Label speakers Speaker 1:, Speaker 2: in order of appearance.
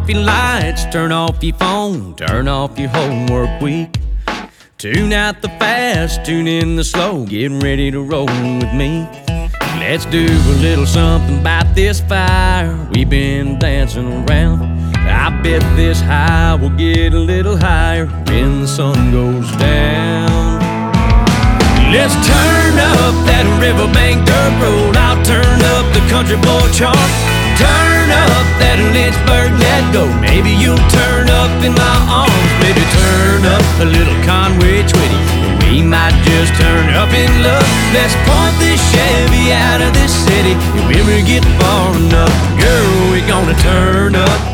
Speaker 1: your lights, turn off your phone, turn off your homework week. Tune out the fast, tune in the slow, get ready to roll with me. Let's do a little something about this fire we've been dancing around. I bet this high will get a little higher when the sun goes down. Let's turn up that riverbank dirt road. I'll turn up the country boy chart. Turn up that Lynchburg let go. Maybe you'll turn up in my arms. Maybe turn up a little Conway Twitty. We might just turn up in love. Let's point this Chevy out of this city. If we ever get far enough, girl, we're gonna turn up.